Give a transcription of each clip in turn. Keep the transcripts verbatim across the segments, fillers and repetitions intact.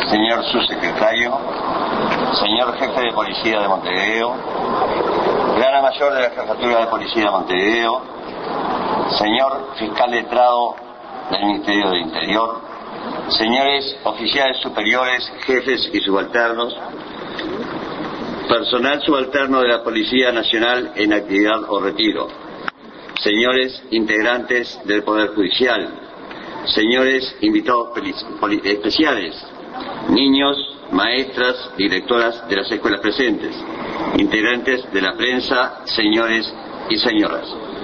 señor subsecretario, señor jefe de policía de Montevideo, plana mayor de la Jefatura de Policía de Montevideo, señor fiscal letrado del Ministerio del Interior, señores oficiales superiores, jefes y subalternos, personal subalterno de la Policía Nacional en actividad o retiro, señores integrantes del Poder Judicial, señores invitados especiales, niños, maestras, directoras de las escuelas presentes, integrantes de la prensa, señores y señoras.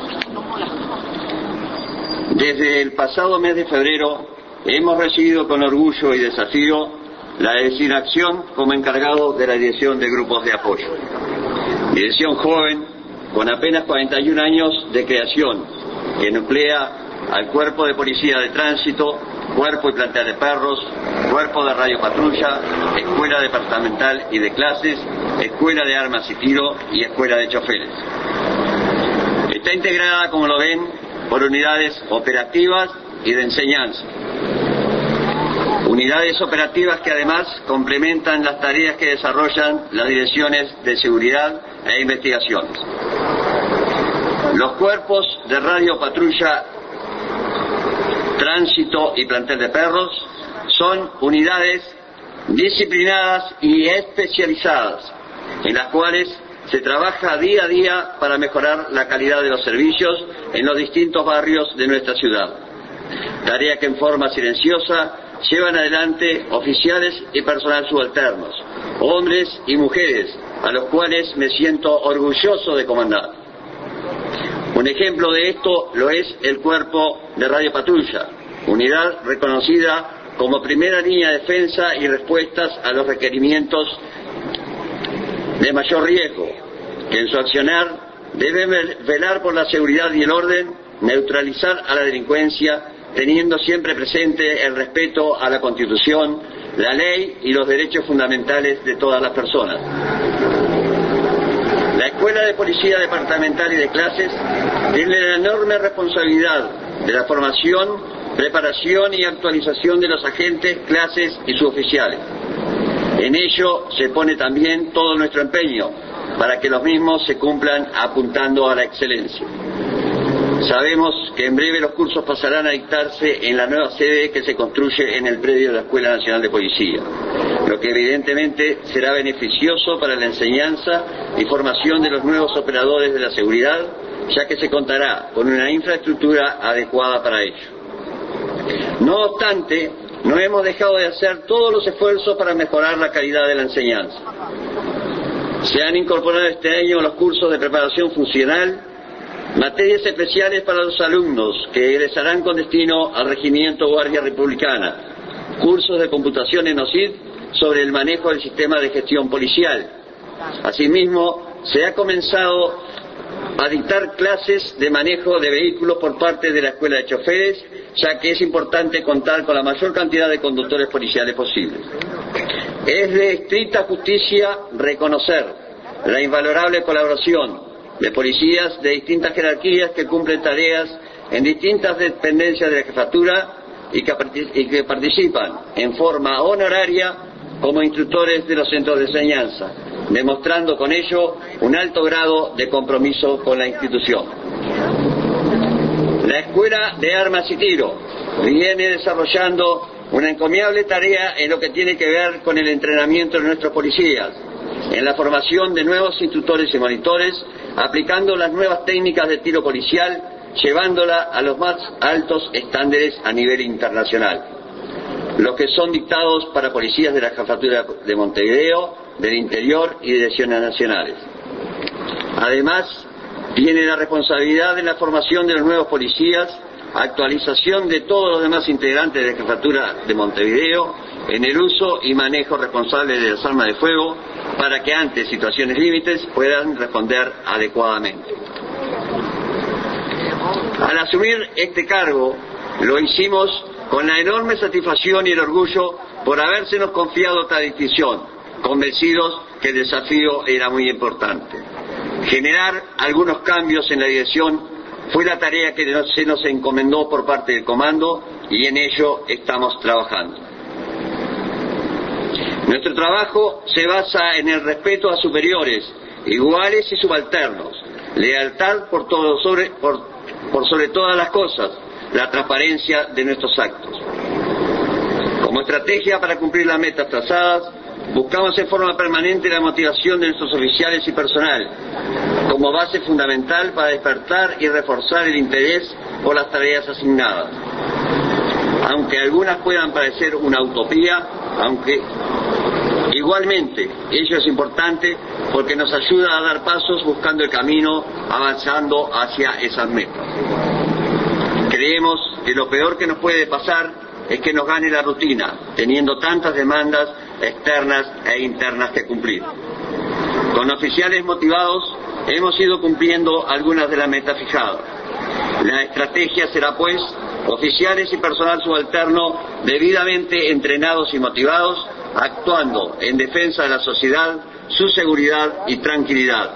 Desde el pasado mes de febrero hemos recibido con orgullo y desafío la designación como encargado de la Dirección de Grupos de Apoyo. Dirección joven, con apenas cuarenta y un años de creación, que nuclea al Cuerpo de Policía de Tránsito, Cuerpo y Plantel de Perros, Cuerpo de Radio Patrulla, Escuela Departamental y de Clases, Escuela de Armas y Tiro y Escuela de Choferes. Está integrada, como lo ven, por unidades operativas y de enseñanza. Unidades operativas que además complementan las tareas que desarrollan las direcciones de seguridad e investigaciones. Los cuerpos de Radio Patrulla, Tránsito y Plantel de Perros son unidades disciplinadas y especializadas, en las cuales se trabaja día a día para mejorar la calidad de los servicios en los distintos barrios de nuestra ciudad. Tarea que en forma silenciosa llevan adelante oficiales y personal subalternos, hombres y mujeres, a los cuales me siento orgulloso de comandar. Un ejemplo de esto lo es el Cuerpo de Radio Patrulla, unidad reconocida como primera línea de defensa y respuestas a los requerimientos de mayor riesgo, que en su accionar debe velar por la seguridad y el orden, neutralizar a la delincuencia, teniendo siempre presente el respeto a la Constitución, la ley y los derechos fundamentales de todas las personas. La Escuela de Policía Departamental y de Clases tiene la enorme responsabilidad de la formación, preparación y actualización de los agentes, clases y suboficiales. En ello se pone también todo nuestro empeño para que los mismos se cumplan apuntando a la excelencia. Sabemos que en breve los cursos pasarán a dictarse en la nueva sede que se construye en el predio de la Escuela Nacional de Policía, lo que evidentemente será beneficioso para la enseñanza y formación de los nuevos operadores de la seguridad, ya que se contará con una infraestructura adecuada para ello. No obstante, no hemos dejado de hacer todos los esfuerzos para mejorar la calidad de la enseñanza. Se han incorporado este año los cursos de preparación funcional, materias especiales para los alumnos que egresarán con destino al Regimiento Guardia Republicana, cursos de computación en O S I D sobre el manejo del sistema de gestión policial. Asimismo, se ha comenzado a dictar clases de manejo de vehículos por parte de la Escuela de Choferes, ya que es importante contar con la mayor cantidad de conductores policiales posibles. Es de estricta justicia reconocer la invalorable colaboración de policías de distintas jerarquías que cumplen tareas en distintas dependencias de la jefatura y que, y que participan en forma honoraria como instructores de los centros de enseñanza, demostrando con ello un alto grado de compromiso con la institución. La Escuela de Armas y Tiro viene desarrollando una encomiable tarea en lo que tiene que ver con el entrenamiento de nuestros policías, en la formación de nuevos instructores y monitores, aplicando las nuevas técnicas de tiro policial, llevándola a los más altos estándares a nivel internacional, los que son dictados para policías de la Jefatura de Montevideo, del Interior y direcciones nacionales. Además, tiene la responsabilidad de la formación de los nuevos policías, actualización de todos los demás integrantes de la Jefatura de Montevideo en el uso y manejo responsable de las armas de fuego, para que ante situaciones límites puedan responder adecuadamente. Al asumir este cargo, lo hicimos con la enorme satisfacción y el orgullo por habérsenos confiado esta distinción, convencidos que el desafío era muy importante. Generar algunos cambios en la dirección fue la tarea que se nos encomendó por parte del comando y en ello estamos trabajando. Nuestro trabajo se basa en el respeto a superiores, iguales y subalternos, lealtad por, todo sobre, por, por sobre todas las cosas, la transparencia de nuestros actos. Como estrategia para cumplir las metas trazadas, buscamos en forma permanente la motivación de nuestros oficiales y personal, como base fundamental para despertar y reforzar el interés por las tareas asignadas. Aunque algunas puedan parecer una utopía, aunque igualmente ello es importante porque nos ayuda a dar pasos buscando el camino, avanzando hacia esas metas. Creemos que lo peor que nos puede pasar es que nos gane la rutina, teniendo tantas demandas externas e internas que cumplir. Con oficiales motivados hemos ido cumpliendo algunas de las metas fijadas. La estrategia será, pues, oficiales y personal subalterno debidamente entrenados y motivados, actuando en defensa de la sociedad, su seguridad y tranquilidad.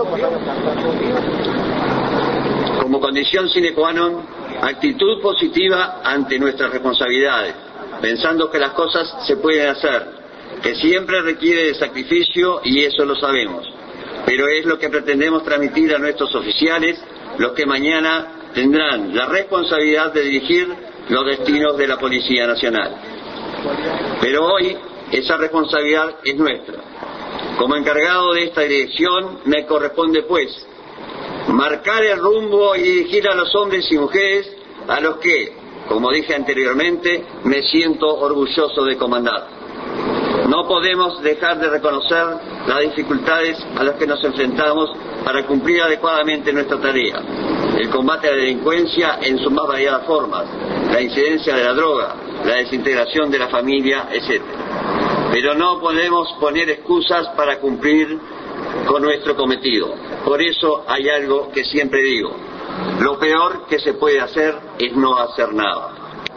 Como condición sine qua non, actitud positiva ante nuestras responsabilidades, pensando que las cosas se pueden hacer, que siempre requiere de sacrificio y eso lo sabemos, pero es lo que pretendemos transmitir a nuestros oficiales, los que mañana tendrán la responsabilidad de dirigir los destinos de la Policía Nacional. Pero hoy esa responsabilidad es nuestra. Como encargado de esta dirección me corresponde, pues, marcar el rumbo y dirigir a los hombres y mujeres a los que, como dije anteriormente, me siento orgulloso de comandar. No podemos dejar de reconocer las dificultades a las que nos enfrentamos para cumplir adecuadamente nuestra tarea. El combate a la delincuencia en sus más variadas formas, la incidencia de la droga, la desintegración de la familia, etcétera. Pero no podemos poner excusas para cumplir con nuestro cometido. Por eso hay algo que siempre digo: lo peor que se puede hacer es no hacer nada.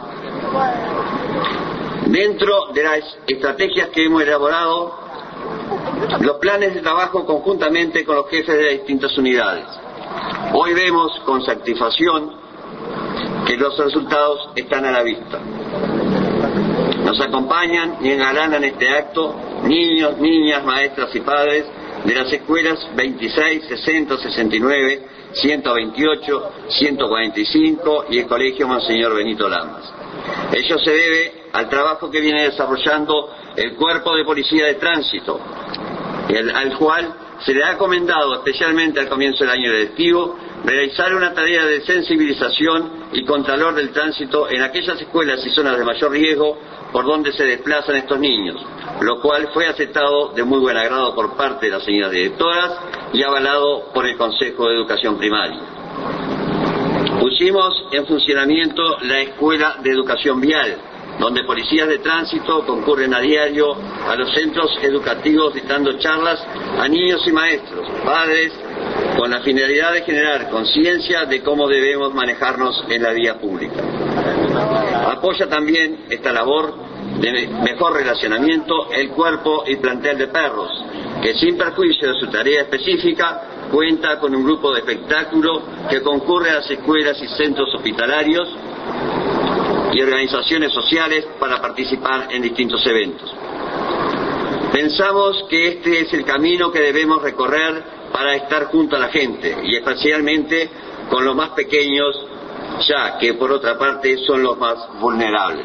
Dentro de las estrategias que hemos elaborado, los planes de trabajo conjuntamente con los jefes de las distintas unidades. Hoy vemos con satisfacción que los resultados están a la vista. Nos acompañan y engalanan este acto niños, niñas, maestras y padres de las escuelas veintiséis, sesenta, sesenta y nueve, ciento veintiocho, ciento cuarenta y cinco y el Colegio Monseñor Benito Lamas. Ello se debe al trabajo que viene desarrollando el Cuerpo de Policía de Tránsito, el, al cual se le ha encomendado, especialmente al comienzo del año lectivo, realizar una tarea de sensibilización y contralor del tránsito en aquellas escuelas y zonas de mayor riesgo por donde se desplazan estos niños, lo cual fue aceptado de muy buen agrado por parte de las señoras directoras y avalado por el Consejo de Educación Primaria. Pusimos en funcionamiento la Escuela de Educación Vial, donde policías de tránsito concurren a diario a los centros educativos dictando charlas a niños y maestros, padres, con la finalidad de generar conciencia de cómo debemos manejarnos en la vía pública. Apoya también esta labor de mejor relacionamiento el cuerpo y plantel de perros, que sin perjuicio de su tarea específica cuenta con un grupo de espectáculo que concurre a las escuelas y centros hospitalarios y organizaciones sociales para participar en distintos eventos. Pensamos que este es el camino que debemos recorrer para estar junto a la gente y especialmente con los más pequeños, ya que por otra parte son los más vulnerables.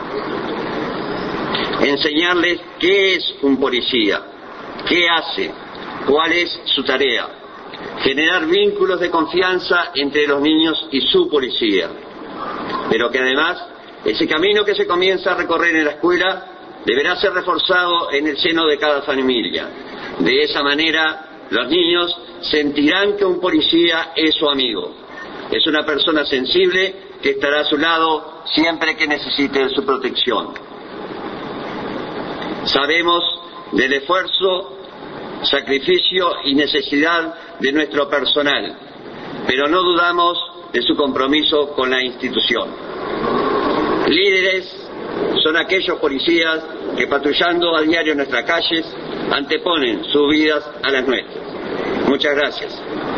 Enseñarles qué es un policía, qué hace, cuál es su tarea, generar vínculos de confianza entre los niños y su policía, pero que además ese camino que se comienza a recorrer en la escuela deberá ser reforzado en el seno de cada familia. De esa manera los niños sentirán que un policía es su amigo, es una persona sensible que estará a su lado siempre que necesite su protección. Sabemos del esfuerzo, sacrificio y necesidad de nuestro personal, pero no dudamos de su compromiso con la institución. Líderes son aquellos policías que patrullando a diario nuestras calles anteponen sus vidas a las nuestras. Muchas gracias.